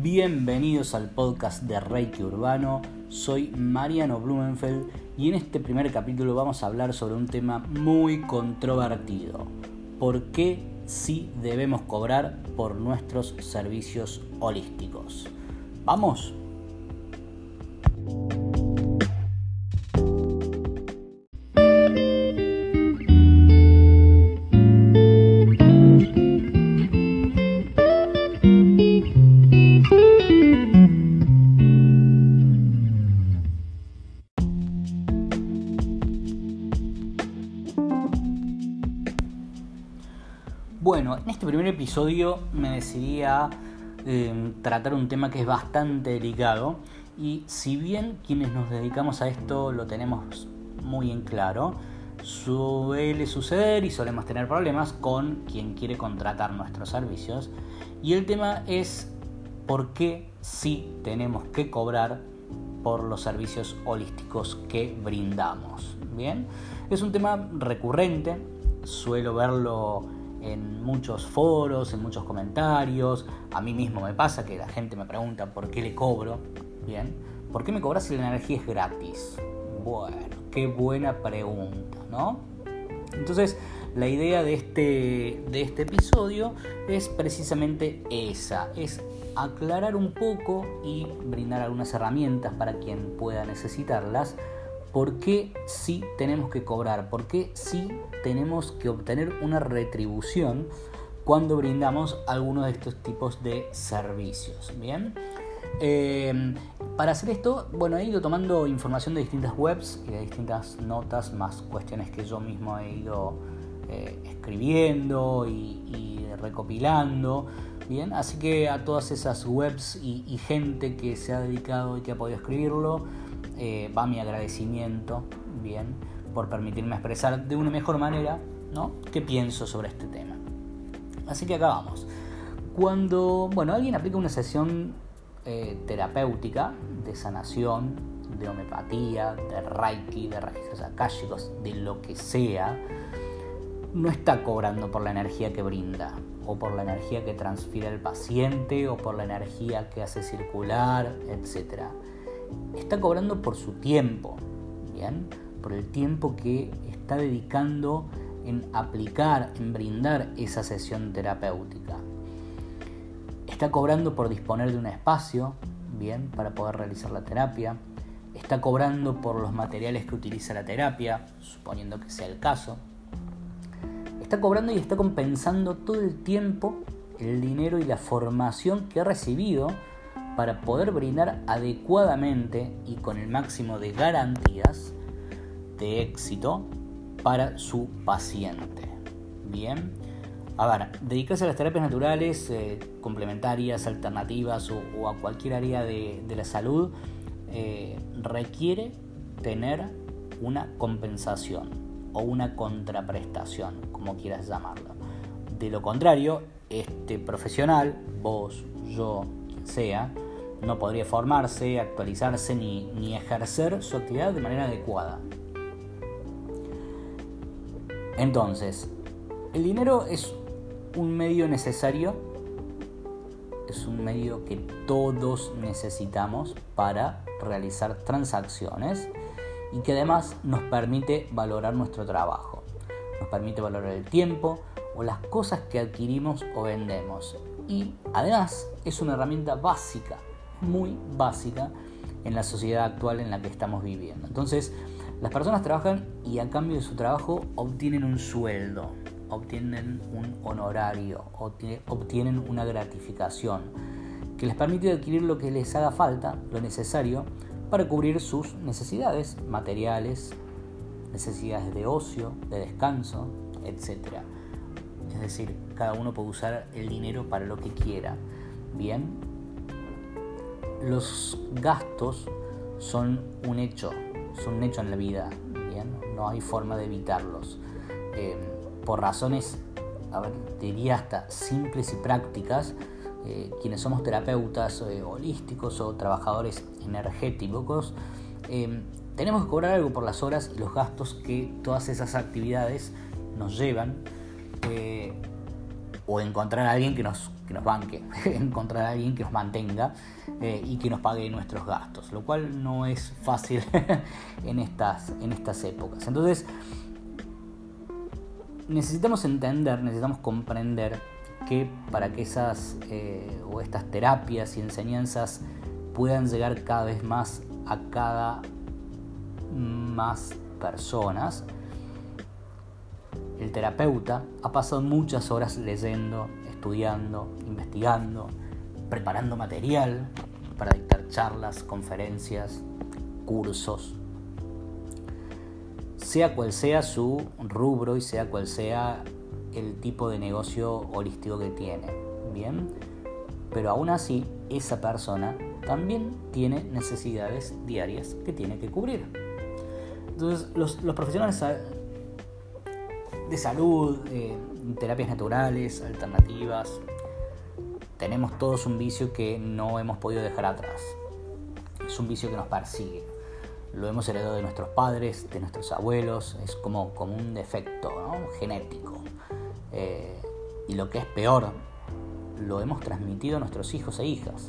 Bienvenidos al podcast de Reiki Urbano. Soy Mariano Blumenfeld y en este primer capítulo vamos a hablar sobre un tema muy controvertido. ¿Por qué sí debemos cobrar por nuestros servicios holísticos? ¿Vamos? Bueno, en este primer episodio me decidí a tratar un tema que es bastante delicado y si bien quienes nos dedicamos a esto lo tenemos muy en claro, suele suceder y solemos tener problemas con quien quiere contratar nuestros servicios y el tema es por qué sí tenemos que cobrar por los servicios holísticos que brindamos. Bien, es un tema recurrente, suelo verlo en muchos foros, en muchos comentarios. A mí mismo me pasa que la gente me pregunta por qué le cobro. Bien, ¿por qué me cobras si la energía es gratis? Bueno, qué buena pregunta, ¿no? Entonces, la idea de este episodio es precisamente esa, es aclarar un poco y brindar algunas herramientas para quien pueda necesitarlas. ¿Por qué sí tenemos que cobrar? ¿Por qué sí tenemos que obtener una retribución cuando brindamos alguno de estos tipos de servicios? Bien, para hacer esto, bueno, he ido tomando información de distintas webs y de distintas notas, más cuestiones que yo mismo he ido escribiendo y recopilando. Bien, así que a todas esas webs y gente que se ha dedicado y que ha podido escribirlo, va mi agradecimiento, bien, por permitirme expresar de una mejor manera, ¿no?, qué pienso sobre este tema. Así que acá vamos. Cuando, alguien aplica una sesión terapéutica de sanación, de homeopatía, de Reiki, de registros akáshicos, de lo que sea, no está cobrando por la energía que brinda, o por la energía que transfiere el paciente, o por la energía que hace circular, etc. Está cobrando por su tiempo, ¿bien? Por el tiempo que está dedicando en aplicar, en brindar esa sesión terapéutica. Está cobrando por disponer de un espacio, ¿bien?, para poder realizar la terapia. Está cobrando por los materiales que utiliza la terapia, suponiendo que sea el caso. Está cobrando y está compensando todo el tiempo, el dinero y la formación que ha recibido para poder brindar adecuadamente y con el máximo de garantías de éxito para su paciente. Bien, a ver, dedicarse a las terapias naturales, complementarias, alternativas o a cualquier área de la salud requiere tener una compensación o una contraprestación, como quieras llamarlo. De lo contrario, este profesional, vos, yo, quien sea, no podría formarse, actualizarse ni ejercer su actividad de manera adecuada. Entonces, el dinero es un medio necesario, es un medio que todos necesitamos para realizar transacciones y que además nos permite valorar nuestro trabajo, nos permite valorar el tiempo o las cosas que adquirimos o vendemos. Y además es una herramienta básica, muy básica en la sociedad actual en la que estamos viviendo. Entonces, las personas trabajan y a cambio de su trabajo obtienen un sueldo, obtienen un honorario, obtienen una gratificación que les permite adquirir lo que les haga falta, lo necesario para cubrir sus necesidades materiales, necesidades de ocio, de descanso, etc. Es decir, cada uno puede usar el dinero para lo que quiera. Bien, los gastos son un hecho en la vida. Bien, no hay forma de evitarlos. Por razones, diría hasta simples y prácticas, quienes somos terapeutas holísticos o trabajadores energéticos, tenemos que cobrar algo por las horas y los gastos que todas esas actividades nos llevan. o encontrar a alguien que nos banque, encontrar a alguien que nos mantenga y que nos pague nuestros gastos, lo cual no es fácil en estas épocas. Entonces necesitamos comprender que para que esas o estas terapias y enseñanzas puedan llegar cada vez más a cada más personas, el terapeuta ha pasado muchas horas leyendo, estudiando, investigando, preparando material para dictar charlas, conferencias, cursos, sea cual sea su rubro y sea cual sea el tipo de negocio holístico que tiene, ¿bien? Pero aún así, esa persona también tiene necesidades diarias que tiene que cubrir. Entonces, los profesionales de salud, terapias naturales, alternativas, tenemos todos un vicio que no hemos podido dejar atrás. Es un vicio que nos persigue. Lo hemos heredado de nuestros padres, de nuestros abuelos, es como un defecto, ¿no? Genético. Y lo que es peor, lo hemos transmitido a nuestros hijos e hijas.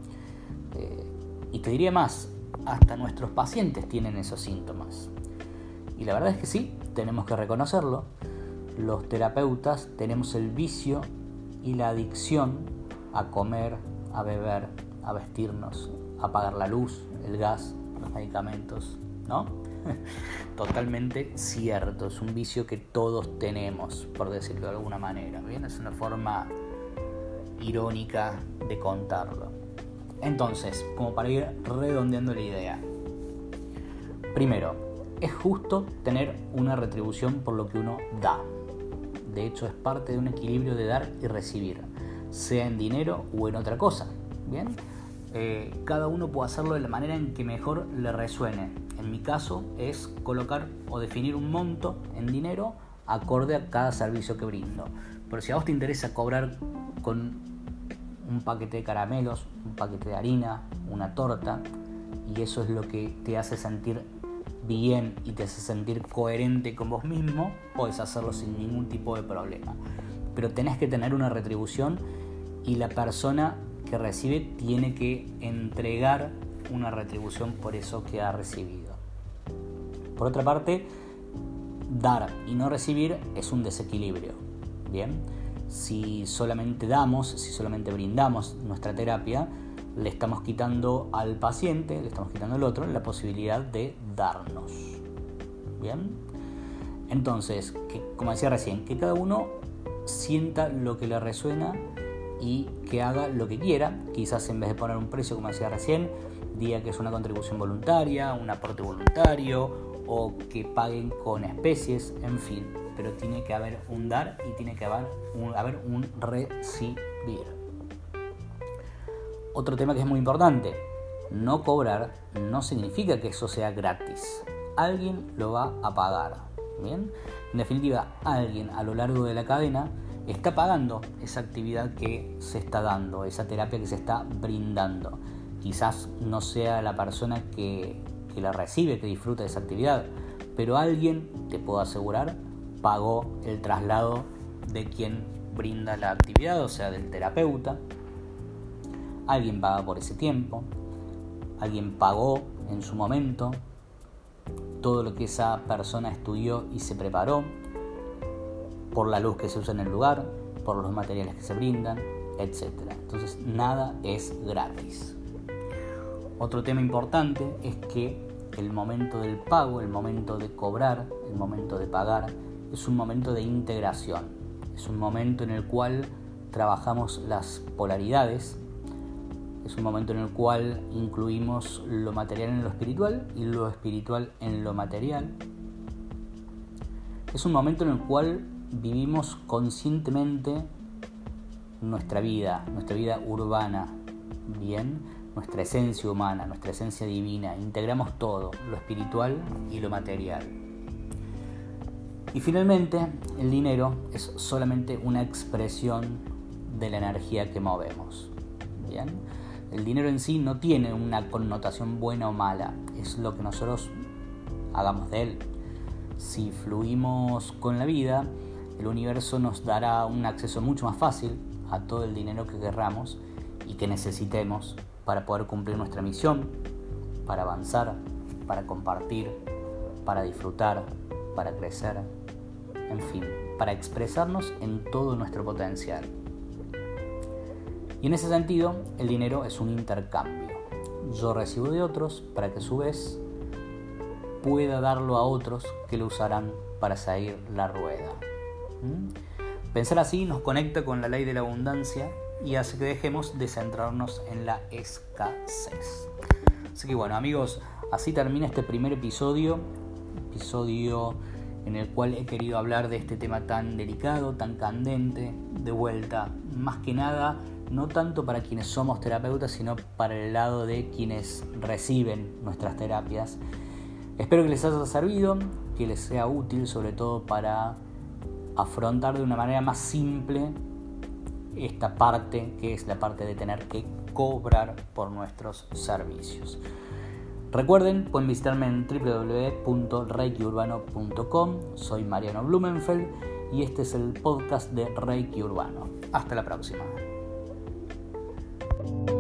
Y te diría más, hasta nuestros pacientes tienen esos síntomas. Y la verdad es que sí, tenemos que reconocerlo. Los terapeutas tenemos el vicio y la adicción a comer, a beber, a vestirnos, a pagar la luz, el gas, los medicamentos, ¿no? Totalmente cierto, es un vicio que todos tenemos, por decirlo de alguna manera, ¿bien? Es una forma irónica de contarlo. Entonces, como para ir redondeando la idea, primero, es justo tener una retribución por lo que uno da. De hecho, es parte de un equilibrio de dar y recibir, sea en dinero o en otra cosa, ¿bien? Cada uno puede hacerlo de la manera en que mejor le resuene. En mi caso es colocar o definir un monto en dinero acorde a cada servicio que brindo. Pero si a vos te interesa cobrar con un paquete de caramelos, un paquete de harina, una torta, y eso es lo que te hace sentir bien y te hace sentir coherente con vos mismo, podés hacerlo sin ningún tipo de problema. Pero tenés que tener una retribución y la persona que recibe tiene que entregar una retribución por eso que ha recibido. Por otra parte, dar y no recibir es un desequilibrio, ¿bien? Si solamente damos, si solamente brindamos nuestra terapia, le estamos quitando al paciente, le estamos quitando al otro la posibilidad de darnos, ¿bien? Entonces, como decía recién, que cada uno sienta lo que le resuena y que haga lo que quiera. Quizás en vez de poner un precio, como decía recién, diga que es una contribución voluntaria, un aporte voluntario o que paguen con especies, en fin. Pero tiene que haber un dar y tiene que haber un recibir. Otro tema que es muy importante, no cobrar no significa que eso sea gratis. Alguien lo va a pagar, ¿bien? En definitiva, alguien a lo largo de la cadena está pagando esa actividad que se está dando, esa terapia que se está brindando. Quizás no sea la persona que la recibe, que disfruta de esa actividad, pero alguien, te puedo asegurar, pagó el traslado de quien brinda la actividad, o sea, del terapeuta. Alguien paga por ese tiempo, alguien pagó en su momento todo lo que esa persona estudió y se preparó, por la luz que se usa en el lugar, por los materiales que se brindan, etc. Entonces, nada es gratis. Otro tema importante es que el momento del pago, el momento de cobrar, el momento de pagar, es un momento de integración. Es un momento en el cual trabajamos las polaridades. Es un momento en el cual incluimos lo material en lo espiritual y lo espiritual en lo material. Es un momento en el cual vivimos conscientemente nuestra vida urbana, bien, nuestra esencia humana, nuestra esencia divina. Integramos todo, lo espiritual y lo material. Y finalmente, el dinero es solamente una expresión de la energía que movemos, bien. El dinero en sí no tiene una connotación buena o mala, es lo que nosotros hagamos de él. Si fluimos con la vida, el universo nos dará un acceso mucho más fácil a todo el dinero que querramos y que necesitemos para poder cumplir nuestra misión, para avanzar, para compartir, para disfrutar, para crecer, en fin, para expresarnos en todo nuestro potencial. Y en ese sentido, el dinero es un intercambio. Yo recibo de otros para que a su vez pueda darlo a otros que lo usarán para seguir la rueda. Pensar así nos conecta con la ley de la abundancia y hace que dejemos de centrarnos en la escasez. Así que bueno, amigos, así termina este primer episodio en el cual he querido hablar de este tema tan delicado, tan candente, de vuelta, más que nada, no tanto para quienes somos terapeutas, sino para el lado de quienes reciben nuestras terapias. Espero que les haya servido, que les sea útil, sobre todo para afrontar de una manera más simple esta parte, que es la parte de tener que cobrar por nuestros servicios. Recuerden, pueden visitarme en www.reikiurbano.com. Soy Mariano Blumenfeld y este es el podcast de Reiki Urbano. Hasta la próxima.